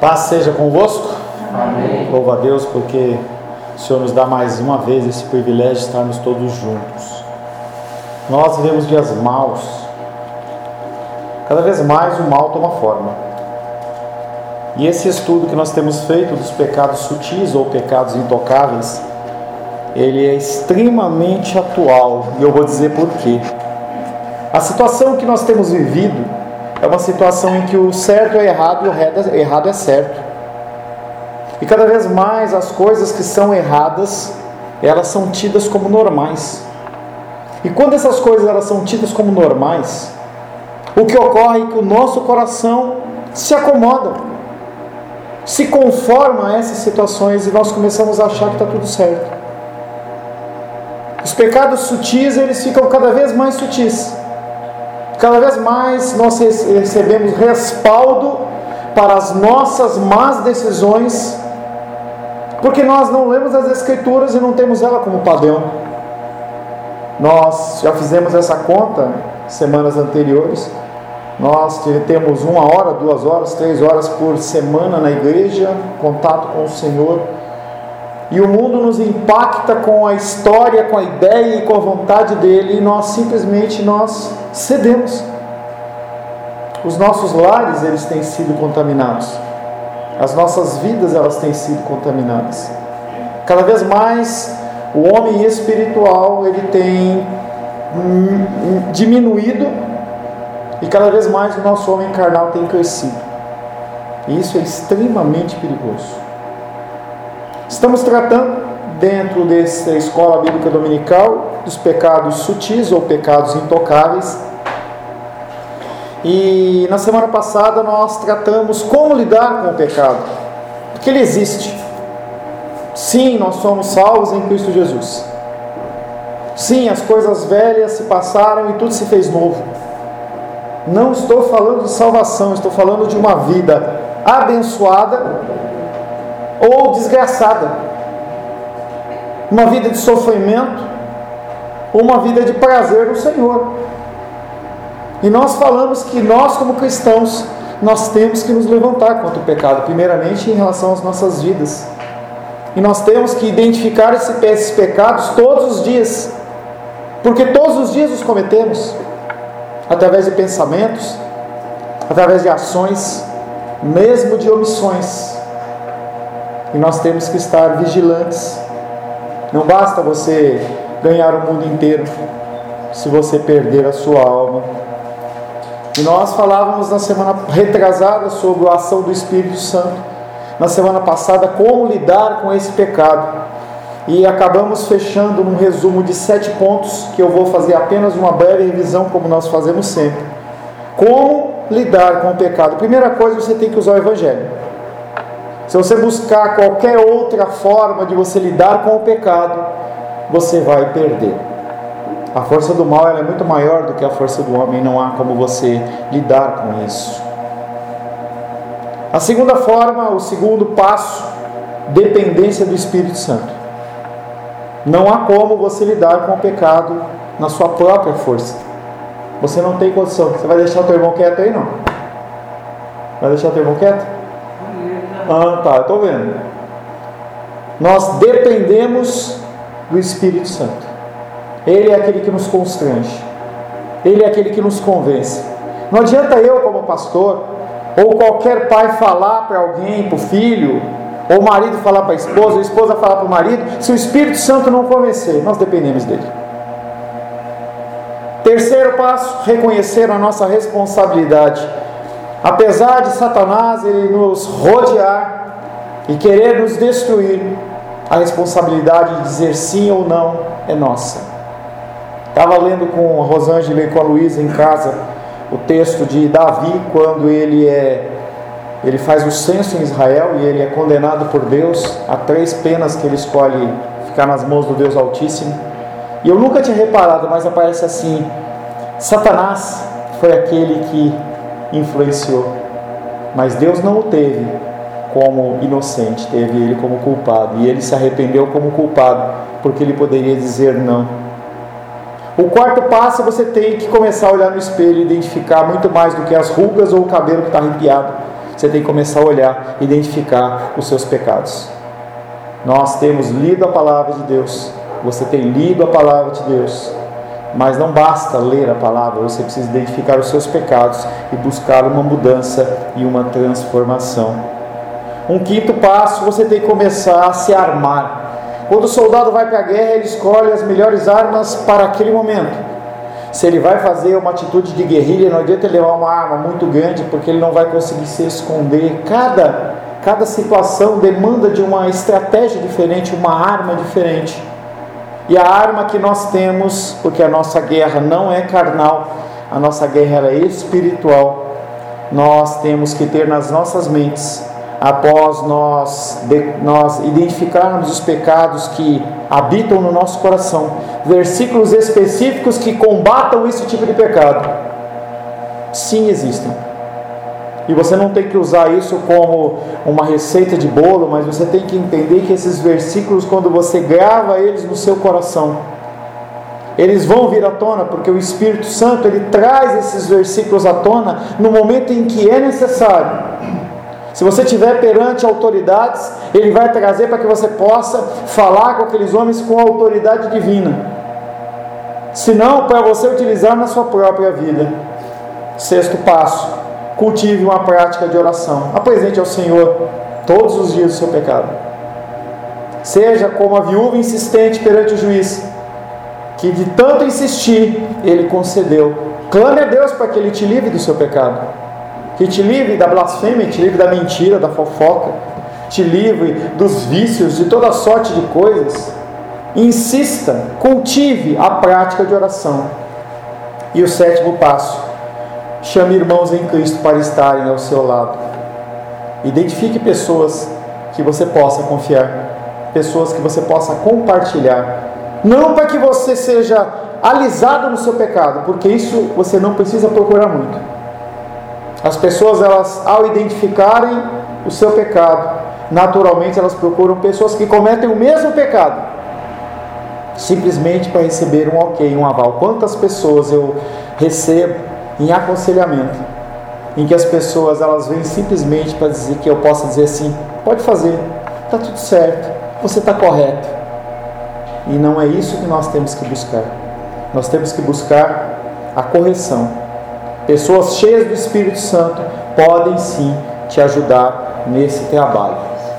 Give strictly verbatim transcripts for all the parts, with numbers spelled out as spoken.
Paz seja convosco. Amém. Louva a Deus porque o Senhor nos dá mais uma vez esse privilégio de estarmos todos juntos. Nós vivemos dias maus. Cada vez mais o mal toma forma. E esse estudo que nós temos feito dos pecados sutis ou pecados intocáveis, ele é extremamente atual. E eu vou dizer por quê. A situação que nós temos vivido é uma situação em que o certo é errado e o errado é certo. E cada vez mais as coisas que são erradas, elas são tidas como normais. E quando essas coisas elas são tidas como normais, o que ocorre é que o nosso coração se acomoda, se conforma a essas situações e nós começamos a achar que está tudo certo. Os pecados sutis, eles ficam cada vez mais sutis. Cada vez mais nós recebemos respaldo para as nossas más decisões, porque nós não lemos as Escrituras e não temos ela como padrão. Nós já fizemos essa conta semanas anteriores. Nós temos uma hora, duas horas, três horas por semana na igreja, contato com o Senhor. E o mundo nos impacta com a história, com a ideia e com a vontade dele, e nós simplesmente nós cedemos. Os nossos lares, eles têm sido contaminados. As nossas vidas, elas têm sido contaminadas. Cada vez mais o homem espiritual, ele tem diminuído, e cada vez mais o nosso homem carnal tem crescido. E isso é extremamente perigoso. Estamos tratando, dentro dessa escola bíblica dominical, dos pecados sutis ou pecados intocáveis. E na semana passada nós tratamos como lidar com o pecado, porque ele existe. Sim, nós somos salvos em Cristo Jesus. Sim, as coisas velhas se passaram e tudo se fez novo. Não estou falando de salvação, estou falando de uma vida abençoada ou desgraçada, uma vida de sofrimento ou uma vida de prazer no Senhor. E nós falamos que nós, como cristãos, nós temos que nos levantar contra o pecado, primeiramente em relação às nossas vidas, e nós temos que identificar esses pecados todos os dias, porque todos os dias os cometemos, através de pensamentos, através de ações, mesmo de omissões. E nós temos que estar vigilantes. Não basta você ganhar o mundo inteiro se você perder a sua alma. E nós falávamos na semana retrasada sobre a ação do Espírito Santo. Na semana passada, como lidar com esse pecado. E acabamos fechando num resumo de sete pontos, que eu vou fazer apenas uma breve revisão, como nós fazemos sempre. Como lidar com o pecado? Primeira coisa, você tem que usar o Evangelho. Se você buscar qualquer outra forma de você lidar com o pecado, você vai perder. A força do mal ela é muito maior do que a força do homem, não há como você lidar com isso. A segunda forma, o segundo passo, dependência do Espírito Santo. Não há como você lidar com o pecado na sua própria força. Você não tem condição. Você vai deixar o teu irmão quieto aí, não? Vai deixar o teu irmão quieto? Ah, tá, eu estou vendo. Nós dependemos do Espírito Santo. Ele é aquele que nos constrange. Ele é aquele que nos convence. Não adianta eu, como pastor, ou qualquer pai falar para alguém, para o filho, ou o marido falar para a esposa, ou a esposa falar para o marido, se o Espírito Santo não convencer. Nós dependemos dele. Terceiro passo, reconhecer a nossa responsabilidade. Apesar de Satanás ele nos rodear e querer nos destruir, a responsabilidade de dizer sim ou não é nossa. Estava lendo com a Rosângela e com a Luísa em casa o texto de Davi, quando ele, é, ele faz o censo em Israel e ele é condenado por Deus a três penas que ele escolhe ficar nas mãos do Deus Altíssimo. E eu nunca tinha reparado, mas aparece assim: Satanás foi aquele que influenciou, mas Deus não o teve como inocente, teve ele como culpado, e ele se arrependeu como culpado, porque ele poderia dizer não. O quarto passo, você tem que começar a olhar no espelho e identificar muito mais do que as rugas ou o cabelo que está arrepiado. você tem que começar a olhar, identificar os seus pecados. Nós temos lido a palavra de Deus, você tem lido a palavra de Deus, mas não basta ler a palavra, você precisa identificar os seus pecados e buscar uma mudança e uma transformação. Um quinto passo, você tem que começar a se armar. Quando o soldado vai para a guerra, ele escolhe as melhores armas para aquele momento. Se ele vai fazer uma atitude de guerrilha, não adianta ele levar uma arma muito grande, porque ele não vai conseguir se esconder. Cada, cada situação demanda de uma estratégia diferente, uma arma diferente. E a arma que nós temos, porque a nossa guerra não é carnal, a nossa guerra é espiritual, nós temos que ter nas nossas mentes, após nós, de, nós identificarmos os pecados que habitam no nosso coração, versículos específicos que combatam esse tipo de pecado. Sim, existem. E você não tem que usar isso como uma receita de bolo, mas você tem que entender que esses versículos, quando você grava eles no seu coração, eles vão vir à tona, porque o Espírito Santo, ele traz esses versículos à tona no momento em que é necessário. Se você estiver perante autoridades, ele vai trazer para que você possa falar com aqueles homens com autoridade divina. Se não, para você utilizar na sua própria vida. Sexto passo, cultive uma prática de oração. Apresente ao Senhor todos os dias o seu pecado. Seja como a viúva insistente perante o juiz, que de tanto insistir, ele concedeu. Clame a Deus para que ele te livre do seu pecado. Que te livre da blasfêmia, te livre da mentira, da fofoca, te livre dos vícios, de toda sorte de coisas. Insista, cultive a prática de oração. E o sétimo passo, chame irmãos em Cristo para estarem ao seu lado. Identifique pessoas que você possa confiar, pessoas que você possa compartilhar. Não para que você seja alisado no seu pecado, porque isso você não precisa procurar muito. As pessoas, elas, ao identificarem o seu pecado, naturalmente elas procuram pessoas que cometem o mesmo pecado, simplesmente para receber um ok, um aval. Quantas pessoas eu recebo em aconselhamento, em que as pessoas, elas vêm simplesmente para dizer que eu possa dizer assim, pode fazer, está tudo certo, você está correto. E não é isso que nós temos que buscar. Nós temos que buscar a correção. Pessoas cheias do Espírito Santo podem sim te ajudar nesse trabalho.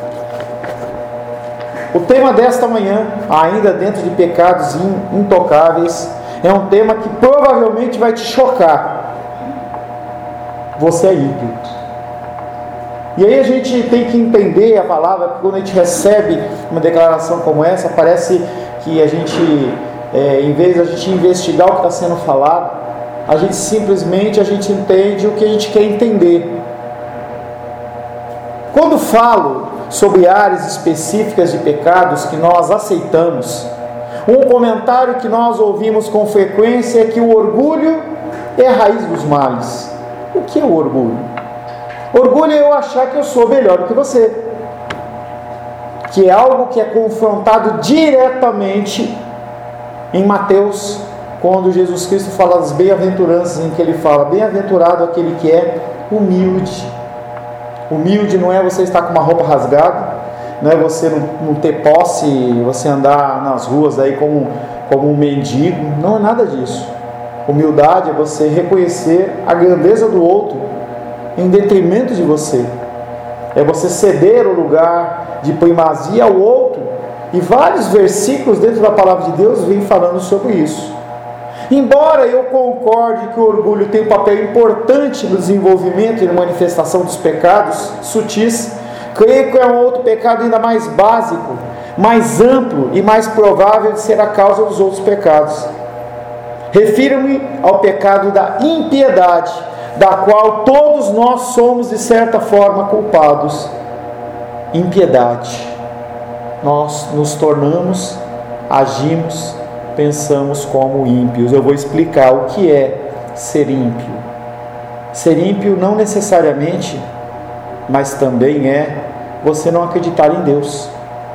O tema desta manhã, ainda dentro de pecados intocáveis, é um tema que provavelmente vai te chocar. Você é ímpio. E aí a gente tem que entender a palavra, porque quando a gente recebe uma declaração como essa, parece que a gente, é, em vez de a gente investigar o que está sendo falado, a gente simplesmente a gente entende o que a gente quer entender. Quando falo sobre áreas específicas de pecados que nós aceitamos, um comentário que nós ouvimos com frequência é que o orgulho é a raiz dos males. O que é o orgulho? Orgulho é eu achar que eu sou melhor do que você, que é algo que é confrontado diretamente em Mateus, quando Jesus Cristo fala das bem-aventuranças, em que ele fala, bem-aventurado aquele que é humilde. Humilde não é você estar com uma roupa rasgada, não é você não, não ter posse, você andar nas ruas aí como, como um mendigo, não é nada disso. Humildade é você reconhecer a grandeza do outro em detrimento de você. É você ceder o lugar de primazia ao outro. E vários versículos dentro da palavra de Deus vêm falando sobre isso. Embora eu concorde que o orgulho tem um papel importante no desenvolvimento e na manifestação dos pecados sutis, creio que é um outro pecado ainda mais básico, mais amplo e mais provável de ser a causa dos outros pecados. Refiro-me ao pecado da impiedade, da qual todos nós somos de certa forma culpados. Impiedade. Nós nos tornamos, agimos, pensamos como ímpios. Eu vou explicar o que é ser ímpio. Ser ímpio não necessariamente, mas também é você não acreditar em Deus.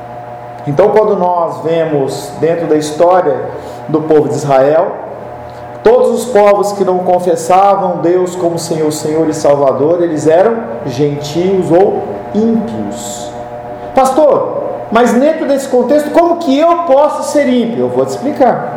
Então, quando nós vemos dentro da história do povo de Israel, Todos os povos que não confessavam Deus como Senhor, Senhor e Salvador, eles eram gentios ou ímpios. Pastor, mas dentro desse contexto, como que eu posso ser ímpio? Eu vou te explicar.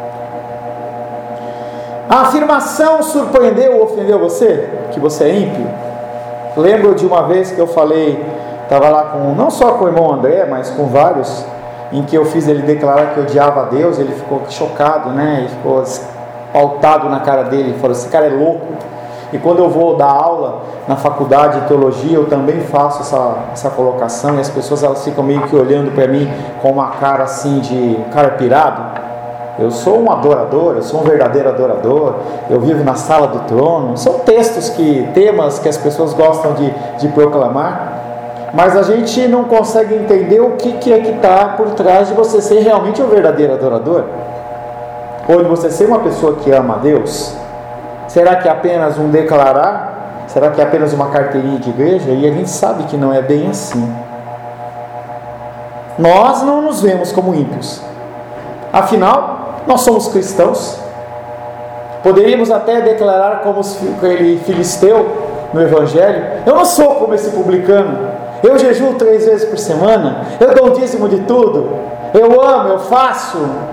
A afirmação surpreendeu ou ofendeu você? Que você é ímpio? Lembro de uma vez que eu falei, estava lá com, não só com o irmão André, mas com vários, em que eu fiz ele declarar que odiava a Deus. Ele ficou chocado, né? Ele ficou pautado na cara dele, ele falou, esse cara é louco. E quando eu vou dar aula na faculdade de teologia, eu também faço essa, essa colocação, e as pessoas elas ficam meio que olhando para mim com uma cara assim de, cara pirado. Eu sou um adorador, eu sou um verdadeiro adorador, eu vivo na sala do trono. São textos, que, temas que as pessoas gostam de, de proclamar, mas a gente não consegue entender o que, que é que está por trás de você ser realmente um verdadeiro adorador, ou de você ser uma pessoa que ama a Deus. Será que é apenas um declarar? Será que é apenas uma carteirinha de igreja? E a gente sabe que não é bem assim. Nós não nos vemos como ímpios, afinal nós somos cristãos. Poderíamos até declarar como aquele filisteu no Evangelho, eu não sou como esse publicano, eu jejuo três vezes por semana, eu dou um dízimo de tudo, eu amo, eu faço.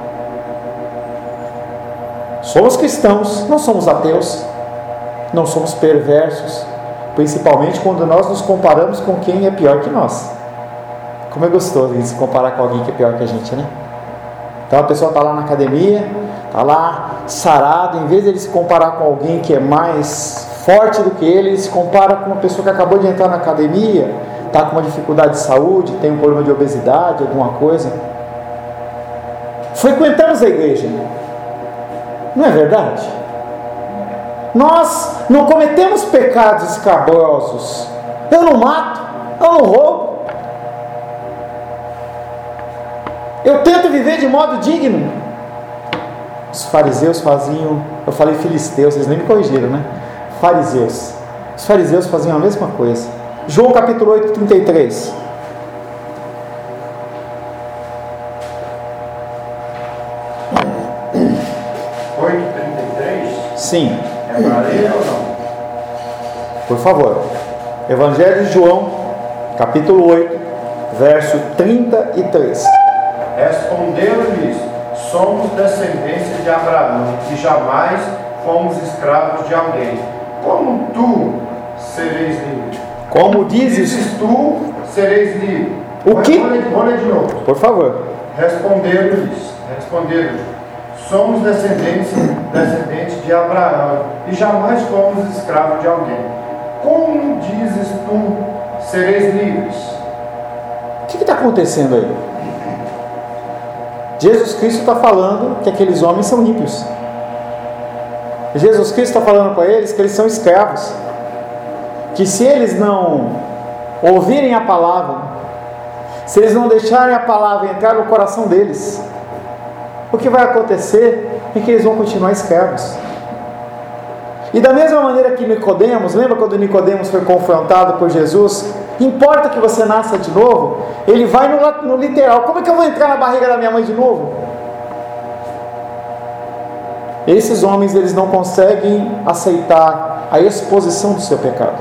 Somos cristãos, não somos ateus, não somos perversos, principalmente quando nós nos comparamos com quem é pior que nós. Como é gostoso se comparar com alguém que é pior que a gente, né? Então a pessoa está lá na academia, está lá sarado, em vez de ele se comparar com alguém que é mais forte do que ele, ele se compara com uma pessoa que acabou de entrar na academia, está com uma dificuldade de saúde, tem um problema de obesidade, alguma coisa. Frequentamos a igreja, não é verdade? Nós não cometemos pecados escabrosos. Eu não mato, eu não roubo, eu tento viver de modo digno. Os fariseus faziam, eu falei filisteus, vocês nem me corrigiram, né? Fariseus. Os fariseus faziam a mesma coisa. João capítulo oito, trinta e três. oito, trinta e três? Sim. É para ler ou não? Por favor. Evangelho de João, capítulo oito, verso trinta e três. Respondeu-lhes: somos descendência de Abraão e jamais fomos escravos de alguém. Como tu sereis livre? Como dizes, Dizes tu, sereis livre. O que? Vou ler, vou ler de novo. por favor. Respondeu-lhes, respondeu-lhes: somos descendentes, descendentes de Abraão e jamais fomos escravos de alguém. Como dizes tu, sereis livres? O que está acontecendo aí? Jesus Cristo está falando que aqueles homens são ímpios. Jesus Cristo está falando para eles que eles são escravos, que se eles não ouvirem a palavra, se eles não deixarem a palavra entrar no coração deles, o que vai acontecer é que eles vão continuar escravos. E da mesma maneira que Nicodemos, lembra quando Nicodemos foi confrontado por Jesus? Importa que você nasça de novo? Ele vai no, no literal. Como é que eu vou entrar na barriga da minha mãe de novo? Esses homens, eles não conseguem aceitar a exposição do seu pecado.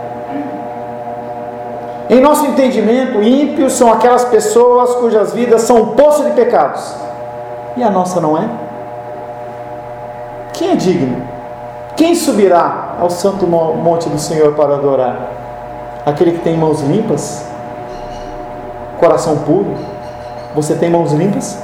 Em nosso entendimento, ímpios são aquelas pessoas cujas vidas são um poço de pecados. E a nossa não é? Quem é digno? Quem subirá ao santo monte do Senhor para adorar? Aquele que tem mãos limpas, coração puro. Você tem mãos limpas?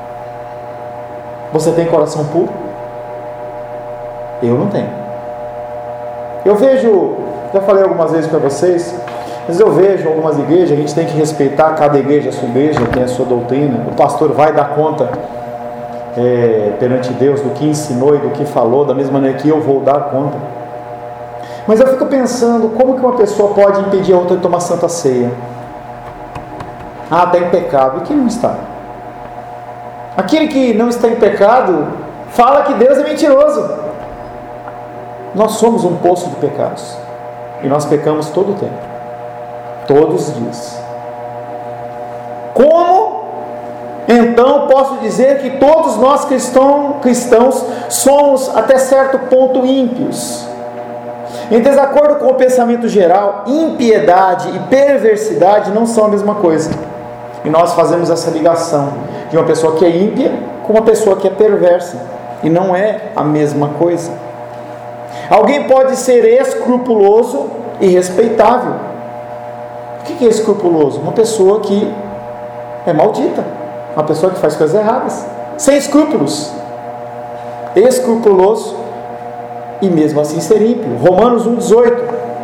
Você tem coração puro? Eu não tenho. Eu vejo, já falei algumas vezes para vocês, mas eu vejo algumas igrejas, a gente tem que respeitar cada igreja, a sua igreja, tem a sua doutrina. O pastor vai dar conta é, perante Deus do que ensinou e do que falou, da mesma maneira que eu vou dar conta. Mas eu fico pensando, como que uma pessoa pode impedir a outra de tomar santa ceia? Ah, está em pecado. E quem não está? Aquele que não está em pecado fala que Deus é mentiroso. Nós somos um poço de pecados. E nós pecamos todo o tempo. Todos os dias. Como então posso dizer que todos nós cristão, cristãos somos até certo ponto ímpios. Em desacordo com o pensamento geral, impiedade e perversidade não são a mesma coisa. E nós fazemos essa ligação de uma pessoa que é ímpia com uma pessoa que é perversa. E não é a mesma coisa. Alguém pode ser escrupuloso e respeitável. O que é escrupuloso? Uma pessoa que é maldita. Uma pessoa que faz coisas erradas, sem escrúpulos. Escrupuloso e mesmo assim ser ímpio. Romanos um, dezoito.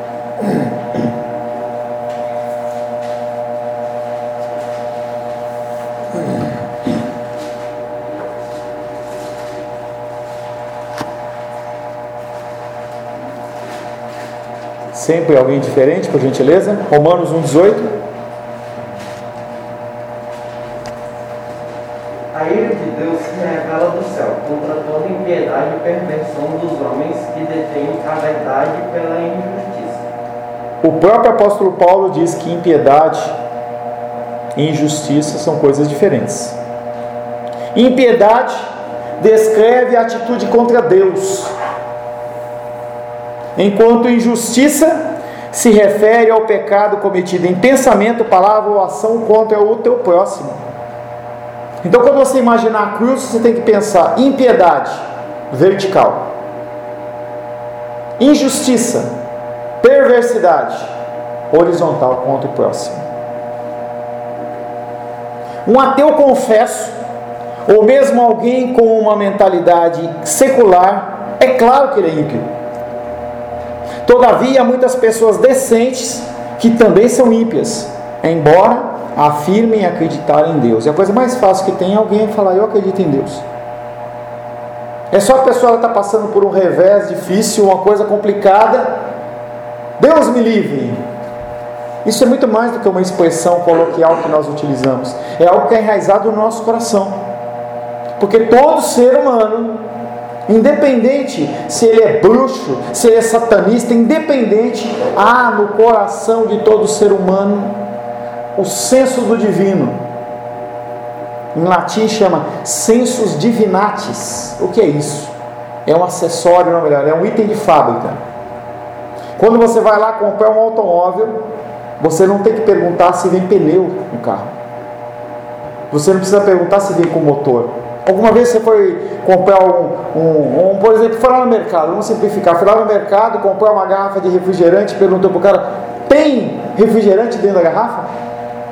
Sempre alguém diferente, por gentileza. Romanos um, dezoito. A ira de Deus se revela do céu contra toda impiedade e perversão dos homens que detêm a verdade pela injustiça. O próprio apóstolo Paulo diz que impiedade e injustiça são coisas diferentes. Impiedade descreve a atitude contra Deus, enquanto injustiça se refere ao pecado cometido em pensamento, palavra ou ação contra o teu próximo. Então, quando você imaginar a cruz, você tem que pensar impiedade, vertical, injustiça, perversidade, horizontal contra o próximo. Um ateu confesso, ou mesmo alguém com uma mentalidade secular, é claro que ele é ímpio. Todavia, há muitas pessoas decentes que também são ímpias, embora afirmem acreditar em Deus. E a coisa mais fácil que tem é alguém falar: eu acredito em Deus. É só a pessoa estar passando por um revés difícil, uma coisa complicada, Deus me livre. Isso é muito mais do que uma expressão coloquial que nós utilizamos. É algo que é enraizado no nosso coração. Porque todo ser humano, independente se ele é bruxo, se ele é satanista, independente, há no coração de todo ser humano o senso do divino. Em latim chama sensus divinatis. O que é isso? É um acessório, não melhor, é um item de fábrica. Quando você vai lá comprar um automóvel, você não tem que perguntar se vem pneu no carro. Você não precisa perguntar se vem com motor. Alguma vez você foi comprar um, um, um por exemplo, foi lá no mercado, vamos simplificar, foi lá no mercado, comprar uma garrafa de refrigerante, perguntou para o cara: tem refrigerante dentro da garrafa?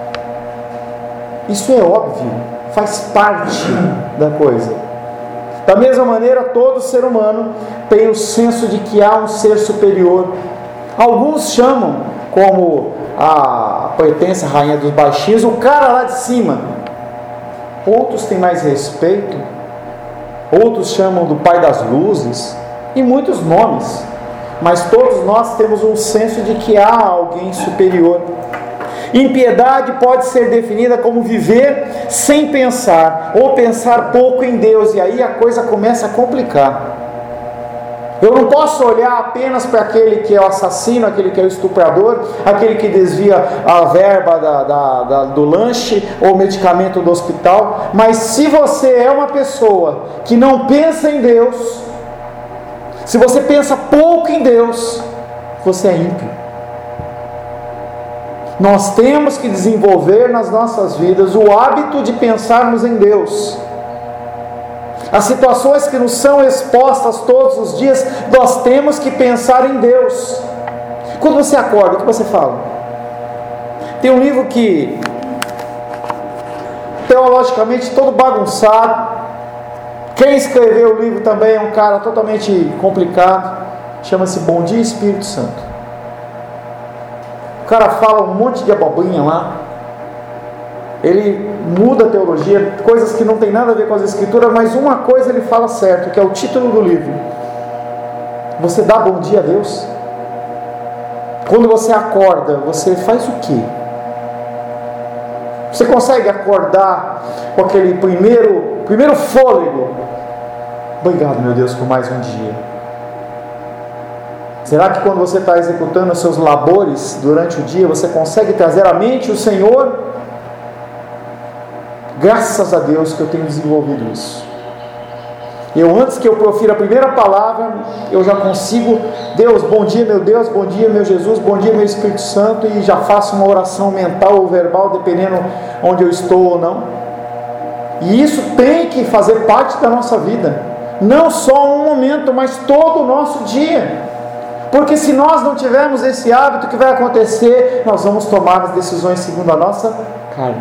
Isso é óbvio, faz parte da coisa. Da mesma maneira, todo ser humano tem o senso de que há um ser superior. Alguns chamam, como a poetessa rainha dos baixinhos, o cara lá de cima. Outros têm mais respeito, outros chamam do pai das luzes, e muitos nomes. Mas todos nós temos um senso de que há alguém superior. Impiedade pode ser definida como viver sem pensar, ou pensar pouco em Deus, e aí a coisa começa a complicar. Eu não posso olhar apenas para aquele que é o assassino, aquele que é o estuprador, aquele que desvia a verba da, da, da, do lanche ou medicamento do hospital. Mas se você é uma pessoa que não pensa em Deus, se você pensa pouco em Deus, você é ímpio. Nós temos que desenvolver nas nossas vidas o hábito de pensarmos em Deus. As situações que nos são expostas todos os dias, nós temos que pensar em Deus. Quando você acorda, o que você fala? Tem um livro que, teologicamente, todo bagunçado. Quem escreveu o livro também é um cara totalmente complicado. Chama-se Bom Dia Espírito Santo. O cara fala um monte de abobrinha lá. Ele muda a teologia, coisas que não tem nada a ver com as escrituras, mas uma coisa ele fala certo, que é o título do livro. Você dá bom dia a Deus? Quando você acorda, você faz o quê? Você consegue acordar com aquele primeiro, primeiro fôlego? Obrigado, meu Deus, por mais um dia. Será que quando você está executando os seus labores durante o dia, você consegue trazer à mente o Senhor? Graças a Deus que eu tenho desenvolvido isso. Eu, antes que eu profira a primeira palavra, eu já consigo, Deus, bom dia meu Deus, bom dia meu Jesus, bom dia meu Espírito Santo, e já faço uma oração mental ou verbal, dependendo onde eu estou ou não. E isso tem que fazer parte da nossa vida, não só um momento, mas todo o nosso dia. Porque se nós não tivermos esse hábito, o que vai acontecer? Nós vamos tomar as decisões segundo a nossa carne.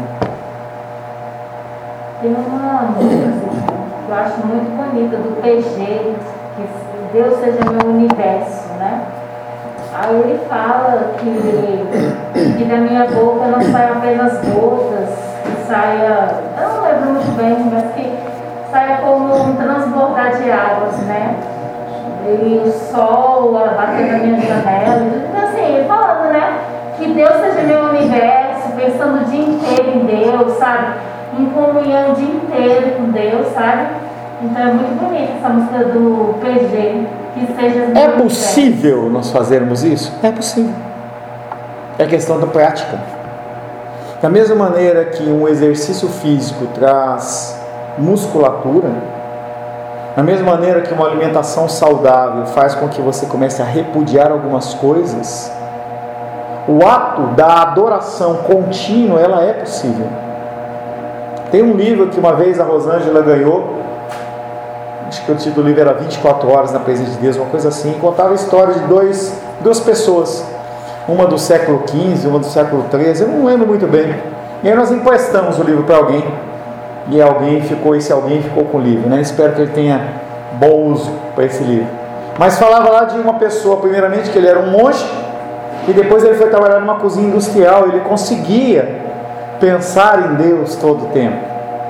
Tem uma música que eu acho muito bonita, do P G, que Deus seja meu universo, né? Aí ele fala que, que da minha boca não saia apenas gotas, que saia, eu não lembro muito bem, mas que saia como um transbordar de águas, né? E o sol batendo na minha janela, então assim, ele falando, né? Que Deus seja meu universo, pensando o dia inteiro em Deus, sabe? Em comunhão o dia inteiro com Deus, sabe? Então é muito bonita essa música do P G, que seja meu É possível universo. Nós fazermos isso? É possível. É questão da prática. Da mesma maneira que um exercício físico traz musculatura, da mesma maneira que uma alimentação saudável faz com que você comece a repudiar algumas coisas, o ato da adoração contínua, ela é possível. Tem um livro que uma vez a Rosângela ganhou, acho que o título do livro era vinte e quatro horas na presença de Deus, uma coisa assim, e contava a história de dois, duas pessoas, uma do século quinze, uma do século treze, eu não lembro muito bem. E aí nós emprestamos o livro para alguém, e alguém ficou, esse alguém ficou com o livro, né? Espero que ele tenha bom uso para esse livro. Mas falava lá de uma pessoa, primeiramente, que ele era um monge, e depois ele foi trabalhar numa cozinha industrial. Ele conseguia pensar em Deus todo o tempo.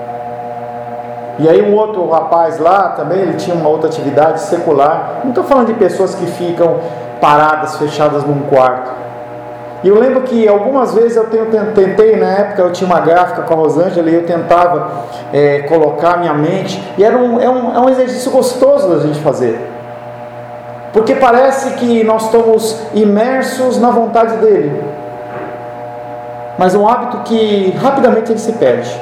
E aí um outro rapaz lá também, ele tinha uma outra atividade secular. Não estou falando de pessoas que ficam paradas, fechadas num quarto. E eu lembro que algumas vezes eu tenho, tentei, na época eu tinha uma gráfica com a Rosângela, e eu tentava é, colocar a minha mente, e era um, é, um, é um exercício gostoso da gente fazer, porque parece que nós estamos imersos na vontade dele, mas é um hábito que rapidamente ele se perde.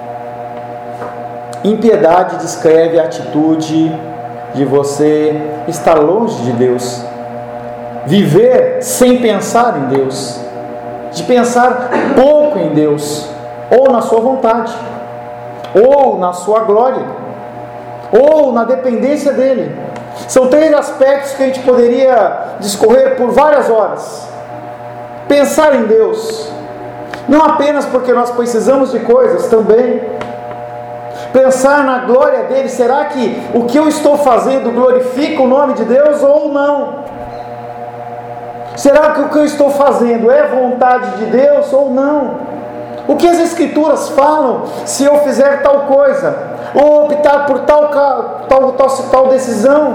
Impiedade descreve a atitude de você estar longe de Deus, viver sem pensar em Deus, de pensar pouco em Deus, ou na sua vontade, ou na sua glória, ou na dependência dele. São três aspectos que a gente poderia discorrer por várias horas. Pensar em Deus, não apenas porque nós precisamos de coisas, também pensar na glória dele. Será que o que eu estou fazendo glorifica o nome de Deus ou não? Será que o que eu estou fazendo é vontade de Deus ou não? O que as Escrituras falam se eu fizer tal coisa, ou optar por tal, tal, tal, tal decisão?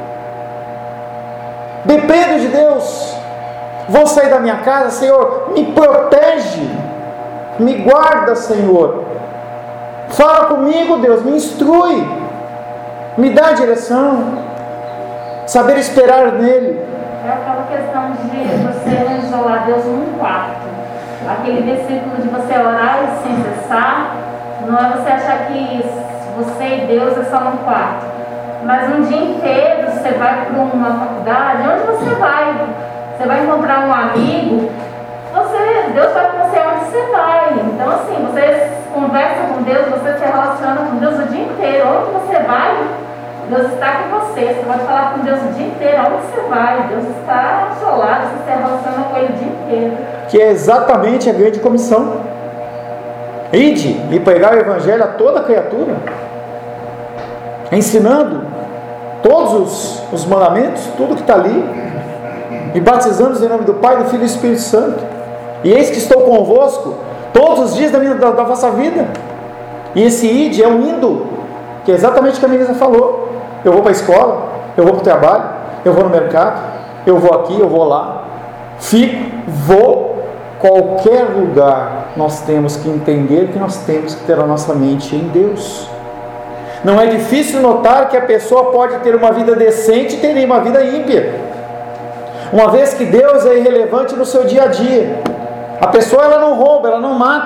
Dependo de Deus. Vou sair da minha casa, Senhor, me protege, me guarda, Senhor. Fala comigo, Deus, me instrui, me dá direção, saber esperar nele. É aquela questão de você não isolar Deus num quarto. Aquele versículo de você orar e sem cessar, não é você achar que você e Deus é só num quarto. Mas um dia inteiro você vai para uma faculdade, onde você vai? Você vai encontrar um amigo, você, Deus vai com você onde você vai. Então assim, você conversa com Deus, você se relaciona com Deus o dia inteiro. Onde você vai, Deus está com você. Você pode falar com Deus o dia inteiro. Onde você vai, Deus está ao seu lado. Você se relaciona com Ele o dia inteiro. Que é exatamente a grande comissão. Ide e pregar o Evangelho a toda criatura, ensinando todos os, os mandamentos, tudo que está ali, e batizando-os em nome do Pai, do Filho e do Espírito Santo. E eis que estou convosco todos os dias da, minha, da, da vossa vida. E esse ide é um indo, que é exatamente o que a Melissa falou. Eu vou para a escola, eu vou para o trabalho, eu vou no mercado, eu vou aqui, eu vou lá, fico, vou, qualquer lugar. Nós temos que entender que nós temos que ter a nossa mente em Deus. Não é difícil notar que a pessoa pode ter uma vida decente e ter uma vida ímpia, uma vez que Deus é irrelevante no seu dia a dia. A pessoa ela não rouba, ela não mata,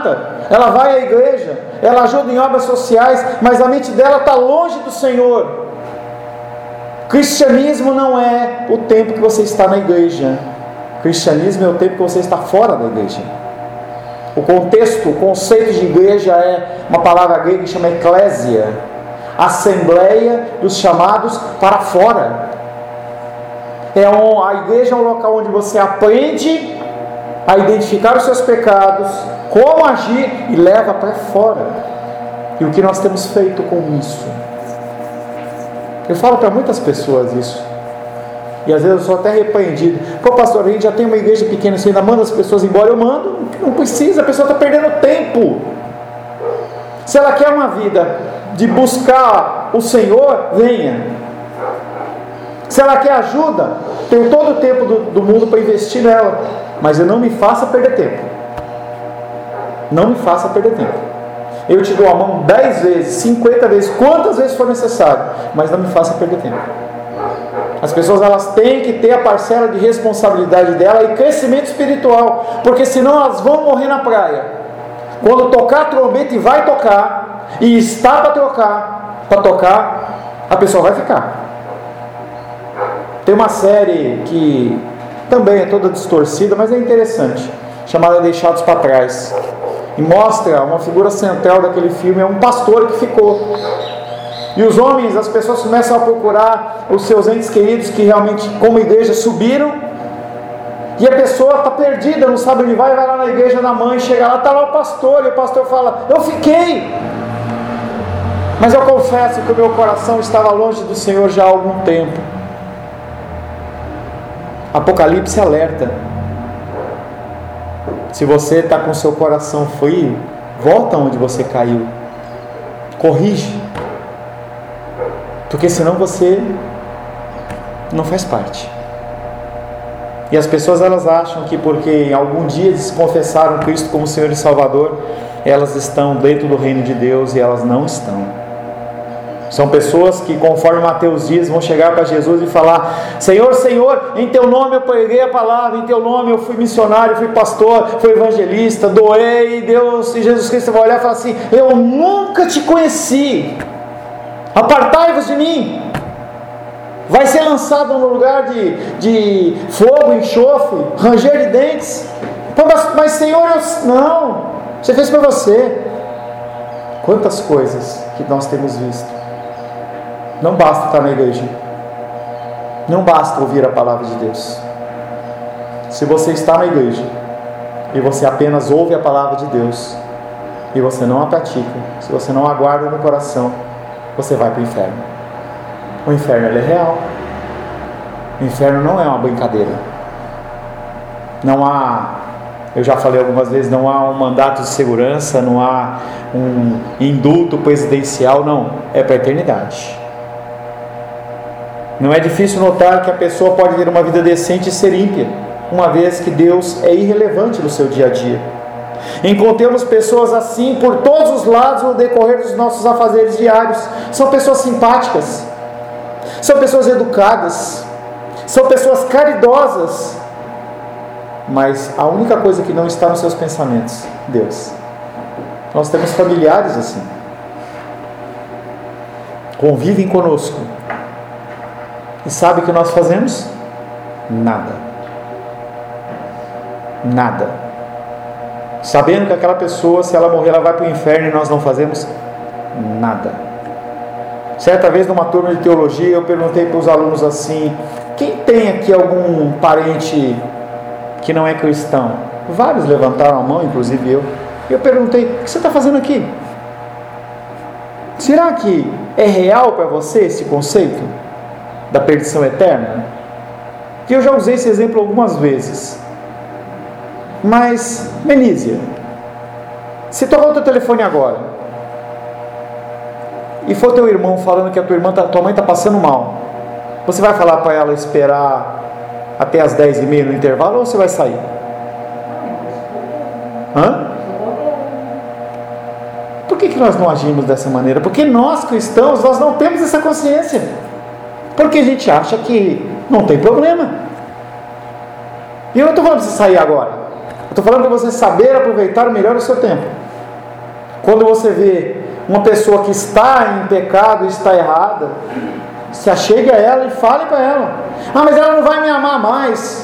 ela vai à igreja, ela ajuda em obras sociais, mas a mente dela está longe do Senhor. Cristianismo não é o tempo que você está na igreja. Cristianismo é o tempo que você está fora da igreja. O contexto, o conceito de igreja é uma palavra grega que chama eclésia, assembleia dos chamados para fora. É um, a igreja é um local onde você aprende a identificar os seus pecados, como agir e leva para fora. E o que nós temos feito com isso? Eu falo para muitas pessoas isso. E às vezes eu sou até repreendido. Pô, pastor, a gente já tem uma igreja pequena, você ainda manda as pessoas embora? Eu mando. Não precisa, a pessoa está perdendo tempo. Se ela quer uma vida de buscar o Senhor, venha. Se ela quer ajuda, tenho todo o tempo do, do mundo para investir nela. Mas eu não me faça perder tempo. Não me faça perder tempo. Eu te dou a mão dez vezes, cinquenta vezes, quantas vezes for necessário, mas não me faça perder tempo. As pessoas, elas têm que ter a parcela de responsabilidade dela e crescimento espiritual, porque senão elas vão morrer na praia. Quando tocar a trombeta e vai tocar, e está para tocar, para tocar, a pessoa vai ficar. Tem uma série que também é toda distorcida, mas é interessante, chamada Deixados para Trás, e mostra uma figura central daquele filme, é um pastor que ficou. E os homens, as pessoas começam a procurar os seus entes queridos que realmente, como igreja, subiram. E a pessoa está perdida, não sabe onde vai, vai lá na igreja da mãe, chega lá, está lá o pastor, e o pastor fala: eu fiquei. Mas eu confesso que o meu coração estava longe do Senhor já há algum tempo. Apocalipse alerta. Se você está com o seu coração frio, volta onde você caiu. Corrige. Porque senão você não faz parte. E as pessoas, elas acham que porque algum dia eles confessaram Cristo como Senhor e Salvador, elas estão dentro do reino de Deus, e elas não estão. São pessoas que, conforme Mateus diz, vão chegar para Jesus e falar: Senhor, Senhor, em Teu nome eu preguei a palavra, em Teu nome eu fui missionário, fui pastor, fui evangelista, doei, e Deus, e Jesus Cristo vai olhar e falar assim: eu nunca te conheci, apartai-vos de mim. Vai ser lançado no lugar de, de fogo, enxofre, ranger de dentes. Mas, mas Senhor, eu... não, você fez para você. Quantas coisas que nós temos visto. Não basta estar na igreja, não basta ouvir a palavra de Deus. Se você está na igreja e você apenas ouve a palavra de Deus e você não a pratica, se você não a guarda no coração, você vai para o inferno. O inferno, ele é real. O inferno não é uma brincadeira. Não há, eu já falei algumas vezes, não há um mandato de segurança, não há um indulto presidencial, não, é para a eternidade. Não é difícil notar que a pessoa pode ter uma vida decente e ser ímpia, uma vez que Deus é irrelevante no seu dia a dia. Encontramos pessoas assim por todos os lados no decorrer dos nossos afazeres diários. São pessoas simpáticas, são pessoas educadas, são pessoas caridosas, mas a única coisa que não está nos seus pensamentos, Deus. Nós temos familiares assim, convivem conosco, e sabe o que nós fazemos? Nada. Nada. Sabendo que aquela pessoa, se ela morrer, ela vai para o inferno, e nós não fazemos nada. Certa vez, numa turma de teologia, eu perguntei para os alunos assim: quem tem aqui algum parente que não é cristão? Vários levantaram a mão, inclusive eu. Eu perguntei: o que você está fazendo aqui? Será que é real para você esse conceito da perdição eterna? Que eu já usei esse exemplo algumas vezes. Mas, Menízia, se tocar o teu telefone agora e for teu irmão falando que a tua irmã, tá, tua mãe está passando mal, você vai falar para ela esperar até as dez e meia no intervalo, ou você vai sair? Hã? Por que, que nós não agimos dessa maneira? Porque nós cristãos, nós não temos essa consciência. Porque a gente acha que não tem problema. E eu não estou falando para você sair agora. Eu estou falando para você saber aproveitar melhor o seu tempo. Quando você vê uma pessoa que está em pecado e está errada, se achegue a ela e fale para ela: ah, mas ela não vai me amar mais.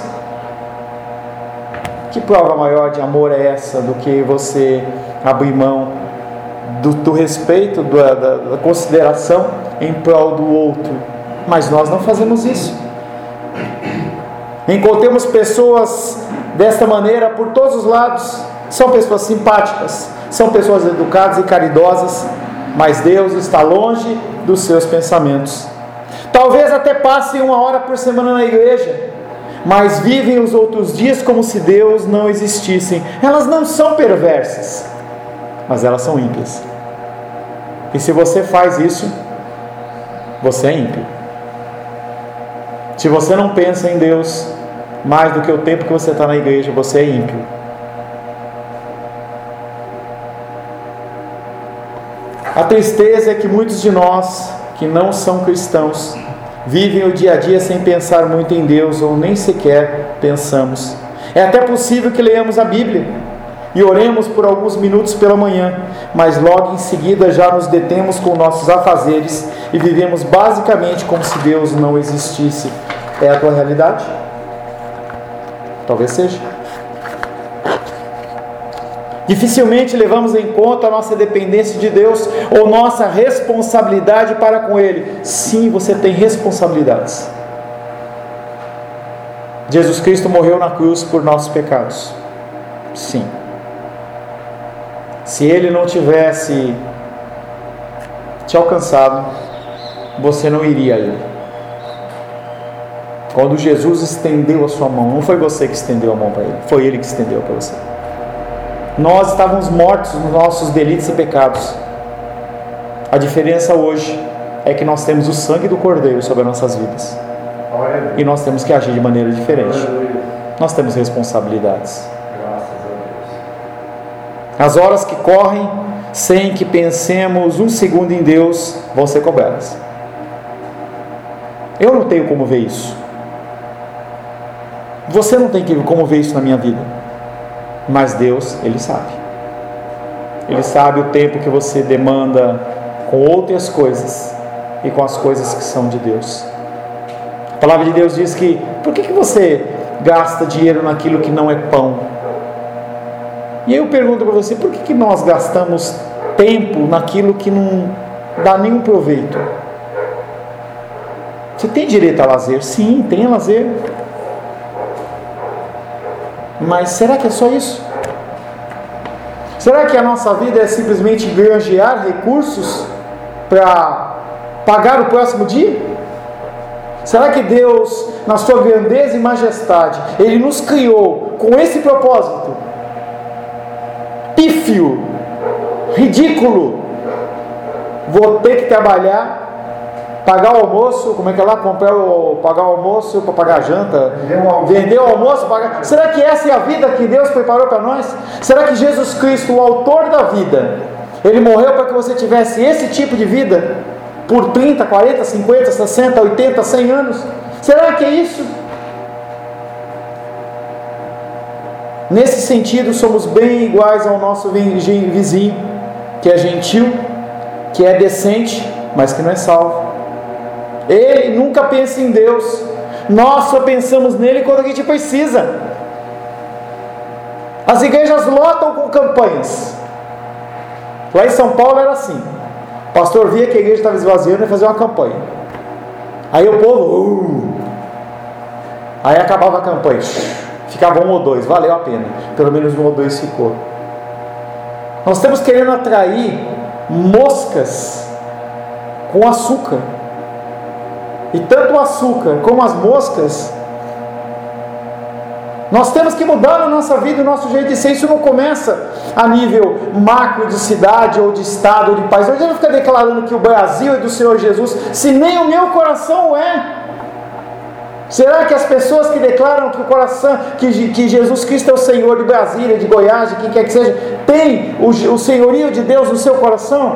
Que prova maior de amor é essa do que você abrir mão do, do respeito, da, da, da consideração em prol do outro? Mas nós não fazemos isso. Encontramos pessoas desta maneira por todos os lados. São pessoas simpáticas, são pessoas educadas e caridosas, mas Deus está longe dos seus pensamentos. Talvez até passem uma hora por semana na igreja, mas vivem os outros dias como se Deus não existisse. Elas não são perversas, mas elas são ímpias. E se você faz isso, você é ímpio. Se você não pensa em Deus mais do que o tempo que você está na igreja, você é ímpio. A tristeza é que muitos de nós que não são cristãos vivem o dia a dia sem pensar muito em Deus, ou nem sequer pensamos. É até possível que leamos a Bíblia e oremos por alguns minutos pela manhã, mas logo em seguida já nos detemos com nossos afazeres e vivemos basicamente como se Deus não existisse. É a tua realidade? Talvez seja. Dificilmente levamos em conta a nossa dependência de Deus ou nossa responsabilidade para com Ele. Sim, você tem responsabilidades. Jesus Cristo morreu na cruz por nossos pecados. Sim. Se Ele não tivesse te alcançado, você não iria a Ele. Quando Jesus estendeu a sua mão, não foi você que estendeu a mão para Ele, foi Ele que estendeu para você. Nós estávamos mortos nos nossos delitos e pecados. A diferença hoje é que nós temos o sangue do Cordeiro sobre as nossas vidas. E nós temos que agir de maneira diferente. Nós temos responsabilidades. As horas que correm sem que pensemos um segundo em Deus vão ser cobradas. Eu não tenho como ver isso. Você não tem como ver isso na minha vida. Mas Deus, Ele sabe. Ele sabe o tempo que você demanda com outras coisas e com as coisas que são de Deus. A palavra de Deus diz que: por que, que você gasta dinheiro naquilo que não é pão? E aí eu pergunto para você: por que, que nós gastamos tempo naquilo que não dá nenhum proveito? Você tem direito a lazer? Sim, tem lazer. Mas será que é só isso? Será que a nossa vida é simplesmente granjear recursos para pagar o próximo dia? Será que Deus, na sua grandeza e majestade, Ele nos criou com esse propósito pífio, ridículo? Vou ter que trabalhar, pagar o almoço, como é que é lá? Comprar o, pagar o almoço para pagar a janta, vender o almoço, pagar. Será que essa é a vida que Deus preparou para nós? Será que Jesus Cristo, o autor da vida, Ele morreu para que você tivesse esse tipo de vida por trinta, quarenta, cinquenta, sessenta, oitenta, cem anos? Será que é isso? Nesse sentido, somos bem iguais ao nosso vizinho, que é gentil, que é decente, mas que não é salvo. Ele nunca pensa em Deus. Nós só pensamos nele quando a gente precisa. As igrejas lotam com campanhas. Lá em São Paulo era assim: o pastor via que a igreja estava esvaziando e fazia uma campanha. Aí o povo uh, aí acabava a campanha, ficava um ou dois, valeu a pena. Pelo menos um ou dois ficou. Nós estamos querendo atrair moscas com açúcar. E tanto o açúcar como as moscas, nós temos que mudar na nossa vida o nosso jeito de ser. Isso não começa a nível macro de cidade ou de estado ou de país. Hoje eu não fico declarando que o Brasil é do Senhor Jesus, se nem o meu coração é. Será que as pessoas que declaram que o coração, que, que Jesus Cristo é o Senhor de Brasília, de Goiás, de quem quer que seja, tem o, o senhorio de Deus no seu coração?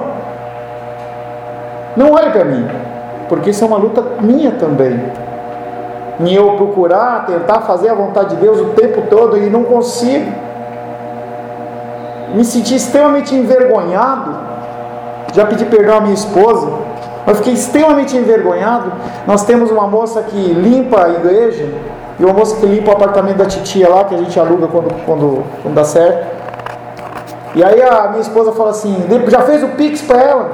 Não olhe para mim, porque isso é uma luta minha também, em eu procurar, tentar fazer a vontade de Deus o tempo todo e não consigo. me senti extremamente envergonhado. Já pedi perdão à minha esposa, mas fiquei extremamente envergonhado. Nós temos uma moça que limpa a igreja e uma moça que limpa o apartamento da titia lá, que a gente aluga quando, quando, quando dá certo. E aí a minha esposa fala assim: já fez o Pix para ela?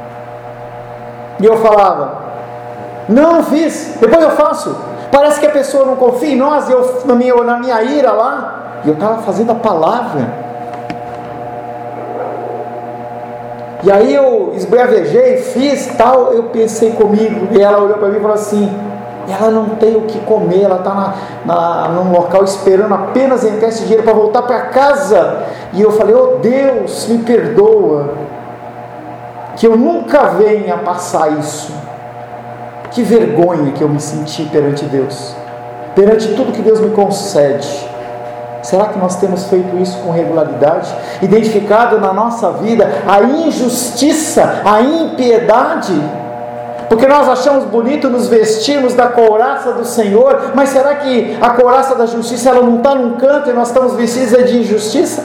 E eu falava: não, não fiz, depois eu faço. Parece que a pessoa não confia em nós. E eu, na minha, na minha ira lá, e eu estava fazendo a palavra. E aí eu esbravejei, fiz tal. Eu pensei comigo, e ela olhou para mim e falou assim: ela não tem o que comer, ela está na, na, num local esperando apenas entrar esse dinheiro para voltar para casa. E eu falei: oh Deus, me perdoa, que eu nunca venha passar isso. Que vergonha que eu me senti perante Deus, perante tudo que Deus me concede. Será que nós temos feito isso com regularidade? Identificado na nossa vida a injustiça, a impiedade? Porque nós achamos bonito nos vestirmos da couraça do Senhor, mas será que a couraça da justiça ela não está num canto e nós estamos vestidos de injustiça?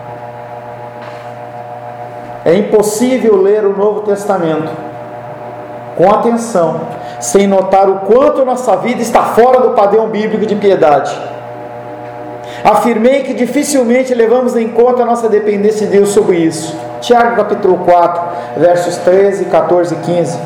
É impossível ler o Novo Testamento com atenção, sem notar o quanto nossa vida está fora do padrão bíblico de piedade. Afirmei que dificilmente levamos em conta a nossa dependência de Deus sobre isso. Tiago capítulo quatro, versos treze, catorze e quinze.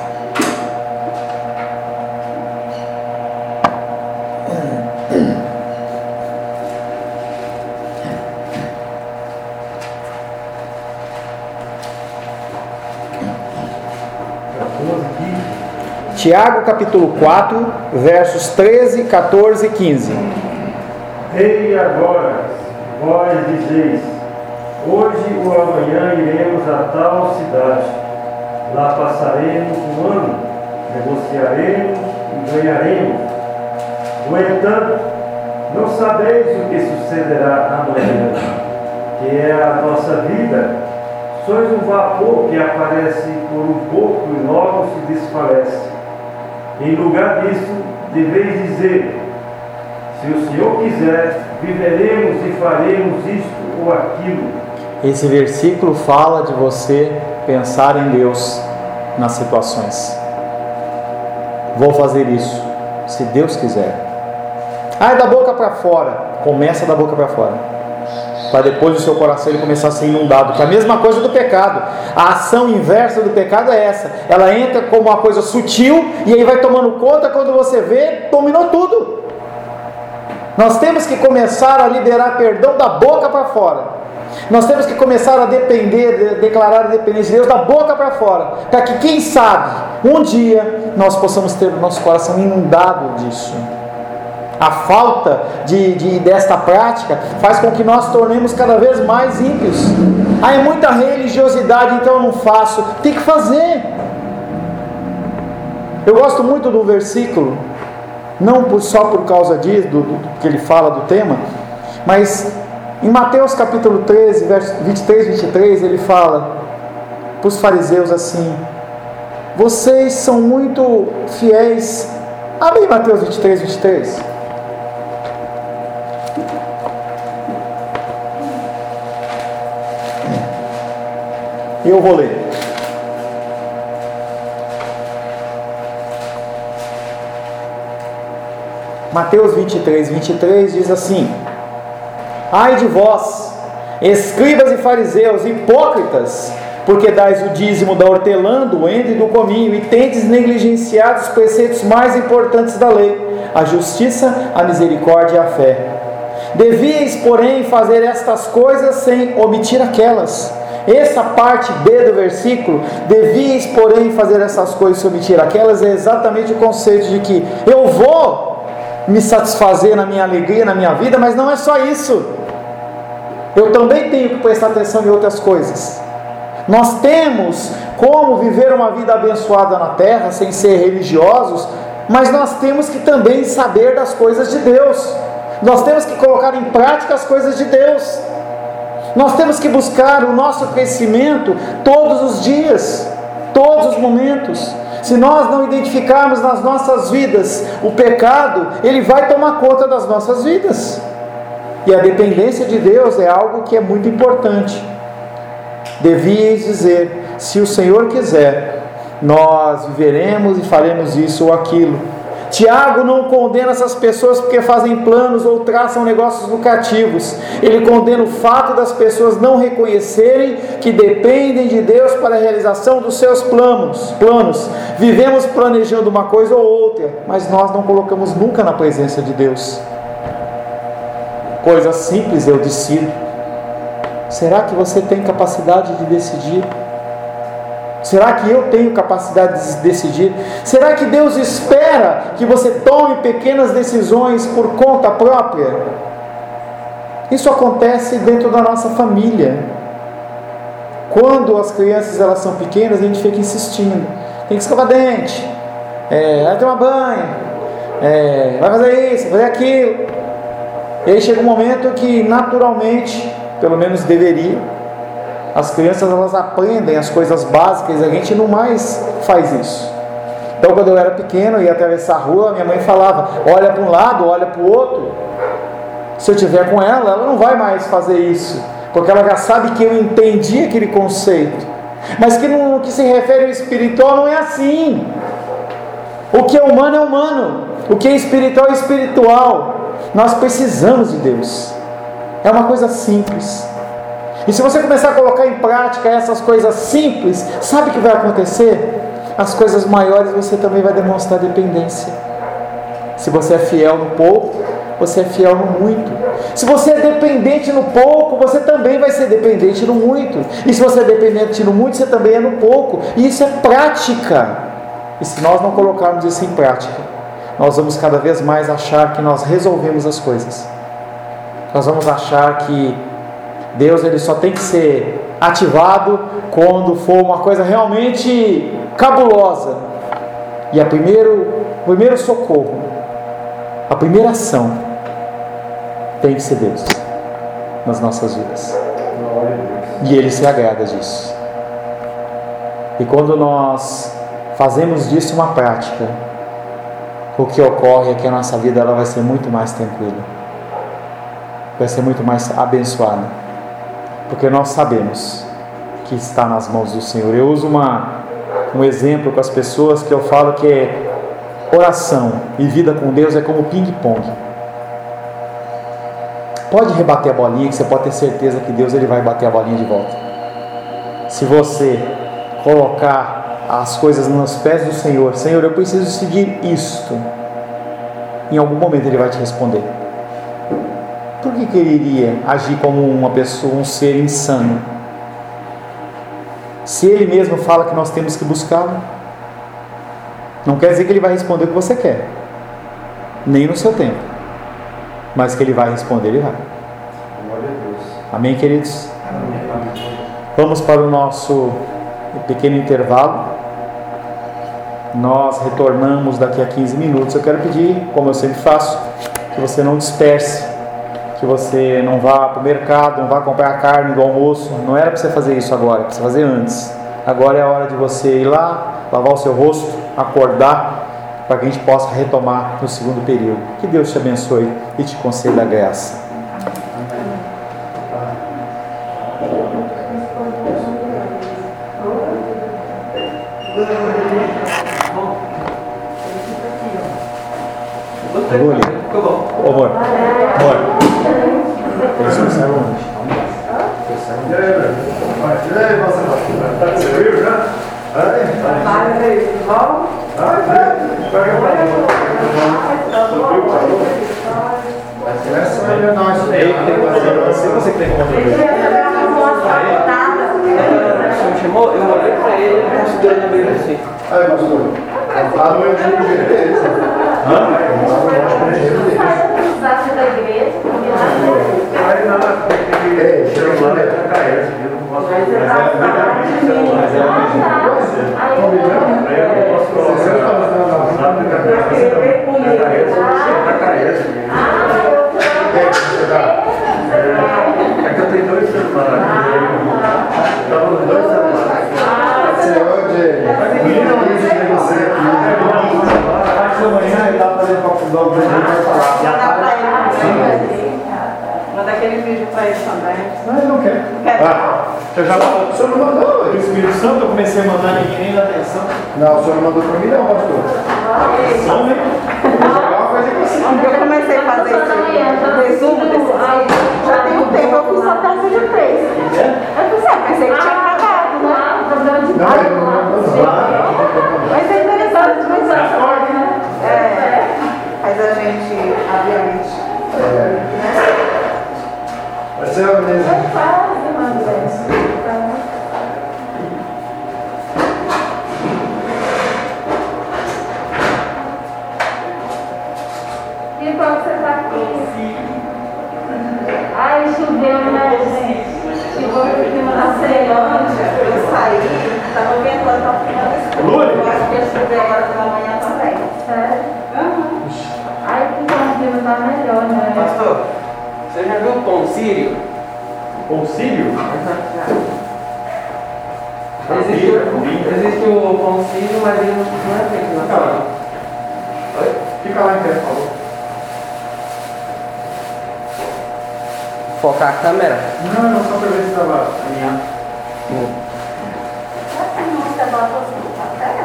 Tiago capítulo quatro, versos treze, catorze e quinze. Ei, agora, vós dizeis: hoje ou amanhã iremos a tal cidade, lá passaremos um ano, negociaremos e ganharemos. No entanto, não sabeis o que sucederá amanhã, que é a nossa vida. Sois um vapor que aparece por um pouco e logo se desfalece. Em lugar disso, deveis dizer: se o Senhor quiser, viveremos e faremos isto ou aquilo. Esse versículo fala de você pensar em Deus nas situações. Vou fazer isso, se Deus quiser. Ah, é da boca para fora. Começa da boca para fora, para depois o seu coração ele começar a ser inundado. Que é a mesma coisa do pecado. A ação inversa do pecado é essa. Ela entra como uma coisa sutil e aí vai tomando conta. Quando você vê, dominou tudo. Nós temos que começar a liberar perdão da boca para fora. Nós temos que começar a depender, declarar a dependência de Deus da boca para fora, para que, quem sabe, um dia nós possamos ter o nosso coração inundado disso. A falta de, de, desta prática faz com que nós tornemos cada vez mais ímpios. Ah, é muita religiosidade, então eu não faço. Tem que fazer. Eu gosto muito do versículo, não por, só por causa disso, do, do que ele fala do tema, mas em Mateus capítulo treze, versos vinte e três, vinte e três, ele fala para os fariseus assim: vocês são muito fiéis. Abre Mateus vinte e três, vinte e três. Eu vou ler. Mateus vinte e três, vinte e três diz assim: ai de vós, escribas e fariseus, hipócritas, porque dais o dízimo da hortelã, do endro e do cominho, e tendes negligenciado os preceitos mais importantes da lei, a justiça, a misericórdia e a fé. Devíeis, porém, fazer estas coisas sem omitir aquelas. Essa parte B do versículo, devíeis, porém, fazer essas coisas sem omitir aquelas, é exatamente o conceito de que eu vou me satisfazer na minha alegria, na minha vida, mas não é só isso. Eu também tenho que prestar atenção em outras coisas. Nós temos como viver uma vida abençoada na terra, sem ser religiosos, mas nós temos que também saber das coisas de Deus. Nós temos que colocar em prática as coisas de Deus. Nós temos que buscar o nosso crescimento todos os dias, todos os momentos. Se nós não identificarmos nas nossas vidas o pecado, ele vai tomar conta das nossas vidas. E a dependência de Deus é algo que é muito importante. Devíeis dizer: se o Senhor quiser, nós viveremos e faremos isso ou aquilo. Tiago não condena essas pessoas porque fazem planos ou traçam negócios lucrativos. Ele condena o fato das pessoas não reconhecerem que dependem de Deus para a realização dos seus planos. planos. Vivemos planejando uma coisa ou outra, mas nós não colocamos nunca na presença de Deus. Coisa simples, eu decido. Será que você tem capacidade de decidir? Será que eu tenho capacidade de decidir? Será que Deus espera que você tome pequenas decisões por conta própria? Isso acontece dentro da nossa família. Quando as crianças elas são pequenas, a gente fica insistindo: tem que escovar dente, é, vai tomar banho, é, vai fazer isso, vai fazer aquilo. E aí chega um momento que naturalmente, pelo menos deveria, as crianças elas aprendem as coisas básicas, a gente não mais faz isso. Então, quando eu era pequeno, eu ia atravessar a rua, minha mãe falava: olha para um lado, olha para o outro. Se eu estiver com ela, ela não vai mais fazer isso, porque ela já sabe que eu entendi aquele conceito. Mas que no que se refere ao espiritual não é assim. O que é humano é humano, o que é espiritual é espiritual. Nós precisamos de Deus. É uma coisa simples. E se você começar a colocar em prática essas coisas simples, sabe o que vai acontecer? As coisas maiores você também vai demonstrar dependência. Se você é fiel no pouco, você é fiel no muito. Se você é dependente no pouco, você também vai ser dependente no muito. E se você é dependente no muito, você também é no pouco. E isso é prática. E se nós não colocarmos isso em prática, nós vamos cada vez mais achar que nós resolvemos as coisas. Nós vamos achar que Deus ele só tem que ser ativado quando for uma coisa realmente cabulosa. E a primeiro, o primeiro socorro, a primeira ação tem que ser Deus nas nossas vidas. E Ele se agrada disso. E quando nós fazemos disso uma prática, o que ocorre é que a nossa vida ela vai ser muito mais tranquila, vai ser muito mais abençoada, porque nós sabemos que está nas mãos do Senhor. Eu uso uma, um exemplo com as pessoas que eu falo que oração e vida com Deus é como ping-pong. Pode rebater a bolinha, que você pode ter certeza que Deus ele vai bater a bolinha de volta. Se você colocar as coisas nos pés do Senhor: Senhor, eu preciso seguir isto, em algum momento Ele vai te responder. Por que que Ele iria agir como uma pessoa, um ser insano? Se Ele mesmo fala que nós temos que buscá-lo, não quer dizer que Ele vai responder o que você quer, nem no seu tempo, mas que Ele vai responder, Ele vai. Amém, queridos? Vamos para o nosso pequeno intervalo. Nós retornamos daqui a quinze minutos. Eu quero pedir, como eu sempre faço, que você não disperse, que você não vá para o mercado, não vá comprar a carne do almoço. Não era para você fazer isso agora, para você fazer antes. Agora é a hora de você ir lá, lavar o seu rosto, acordar, para que a gente possa retomar no segundo período. Que Deus te abençoe e te conceda a graça. Olha, ficou bom. Ô, amor, amor. Eles começaram onde? E aí, você viu já? Essa é nós. Você que tem conta dele. Você me chamou? Eu olhei pra ele, ele tá segurando a Bíblia assim. Aí, pastor. Fala o evangelho deles. Hã? Usar da igreja, Aí nada, tem que chegar lá e trocar essa, eu não posso fazer. Mas é a mesma coisa. Aí eu não posso colocar na aplicação, você trocar essa, você trocar essa. É que eu tenho dois celulares. Estava nos dois celulares. Você hoje. Você aqui. Amanhã ele está fazendo confusão, vai falar. para isso também. Não, ele não quer. Quer? Ah, eu já o senhor não mandou? O Espírito Santo, eu comecei a mandar ninguém nem dá atenção. Não, o senhor não mandou para mim, não, pastor. Atenção, né? Legal, fazer com você. Eu comecei a fazer esse resumo desse já tem um tempo, eu fiz até o vídeo três. Eu pensei, pensei que tinha acabado, né? Não, ele não mandou. Mas é interessante, mas é, faz a gente abrir a mente. É. Mas é mesmo. E qual que você tá aqui? Ai, choveu, né, gente? Choveu em cima da Ceilândia. Eu saí, estava ventando para final desse tempo. Eu acho que ia chover agora pela manhã também. Sério? Uhum. Ai, que bom, o clima tá melhor, né? Pastor, você já viu o pão sírio? Pão sírio? Existe o, existe o pão sírio, mas ele não é feito na sala. Oi? Fica lá em pé, por favor. Focar a câmera? Não, não, só para ver se estava alinhado. Você bota assim no papel?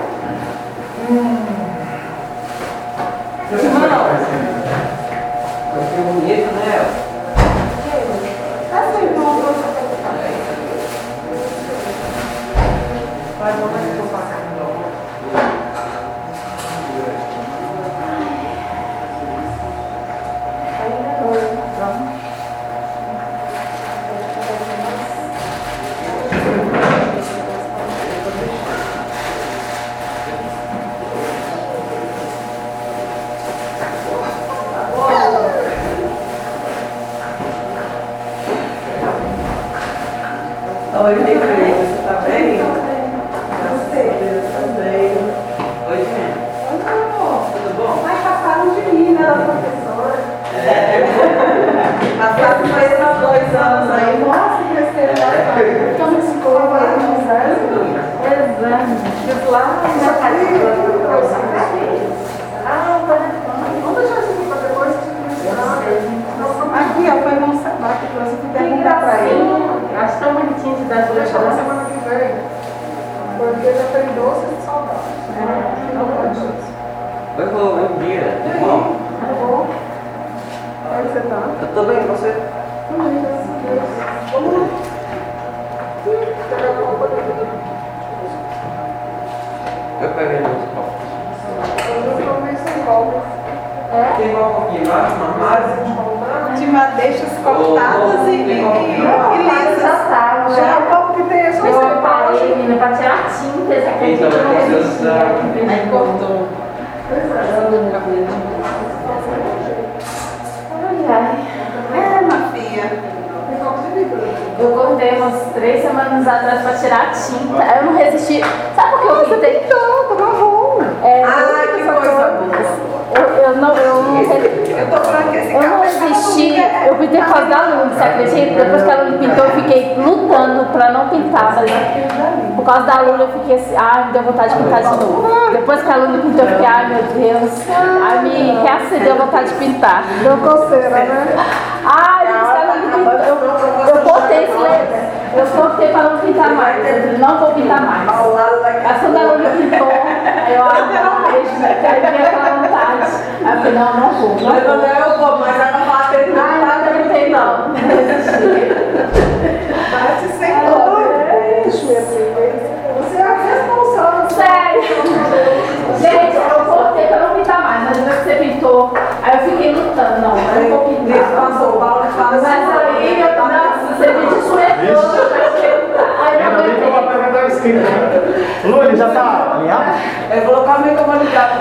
Que bonito, né? Essa irmã trouxe a papel. Vai, vamos ver se eu passo aqui. Oi, Felipe, você tá bem? Gostei, tá bem. Oi, gente. Não, Tudo bom? mas passaram de mim, né, da professora. É. Passaram por esses dois anos aí, nossa, cresceram bastante. Então, na escola, no exame. Exame. Fiz lá na casa de professora. Ah, tá de Vamos deixar isso aqui para depois que aqui, ó, foi o irmão Sabá que trouxe, que perguntar para ele. Acho tão bonitinho de dar Vou deixar na semana que vem, porque já tem doce de saudade. Não pode isso. Oi, bom dia. Tudo bom? Tá bom? Como é que você tá? Eu tô bem, você? Também, graças a Deus. Vamos lá. Pegar a copa dele. Eu peguei meus copos. Eu tô meio sem copa. É? Tem um pouquinho embaixo, uma massa? De madeixas cortadas e, e, e, e lisas. Já tá, Já é o copo que tem essa Eu parei, menina, pra tirar tinta, esse aqui Então, não você resistia. sabe. Aí cortou. Ai, ai. É, Mafia. Eu cortei umas três semanas atrás pra tirar tinta. Aí eu não resisti. Sabe por que eu pintei? Então, tava bom. É, Ai, que coisa boa. Eu, eu não, eu não resisti. Eu tô falando que esse Eu não café resisti, tá eu pintei por causa da Luna, você acredita? Depois que a Luna pintou, eu fiquei lutando pra não pintar, mas por causa da Luna eu fiquei assim, ai, me deu vontade de pintar de novo. Depois que a Luna pintou, eu fiquei, ai meu Deus, ai me reacendeu a vontade de pintar. Deu coceira, né? Ai, depois que a Luna pintou, eu, eu cortei esse letra, eu cortei pra não pintar mais, eu falei, não vou pintar mais. Ao lado da Aí quando a Luna pintou, aí eu, ah, não, beijo, né? Aí veio aquela vontade. Aí eu falei, não, não vou, não Mas vou. também eu vou, mas ela fala que ele não Ai, não tentei não, não resisti. bate sem dor. Você é responsável. Sério? Gente, eu cortei pra não pintar mais, mas depois que você pintou, aí eu fiquei lutando, não, eu não vou pintar. Passou o Paulo e fala Mas aí, eu, nossa, você me dessuetou, eu pensei, aí eu Ainda bem que eu vou aguentei. apresentar o escrito, né? Lu, ele já está alinhado? Eu vou colocar meio que eu vou ligar